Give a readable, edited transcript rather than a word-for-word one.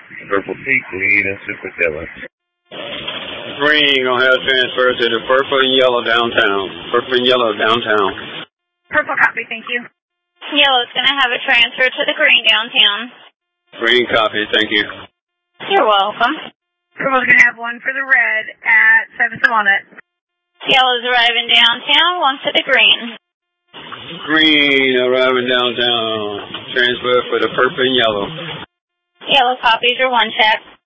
Purple peak, lead and super yellow. Green gonna have transfer to the purple and yellow downtown. Purple and yellow downtown. Purple copy, thank you. Yellow's going to have a transfer to the green downtown. Green copy, thank you. You're welcome. Purple's going to have one for the red at 7th and Walnut. Yellow's arriving downtown, one to the green. Green arriving downtown. Transfer for the purple and yellow. Yellow copies your one check.